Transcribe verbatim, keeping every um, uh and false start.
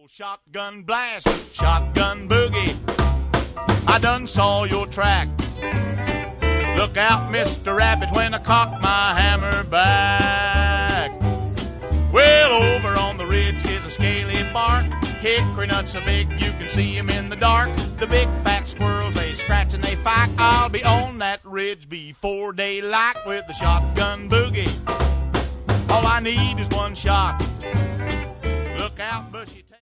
Shotgun blast, shotgun boogie, I done saw your track. Look out, Mister Rabbit, when I cock my hammer back. Well, over on the ridge is a scaly bark. Hickory nuts so big you can see 'em in the dark. The big fat squirrels, they scratch and they fight. I'll be on that ridge before daylight with the shotgun boogie. All I need is one shot. Look out, bushy tail.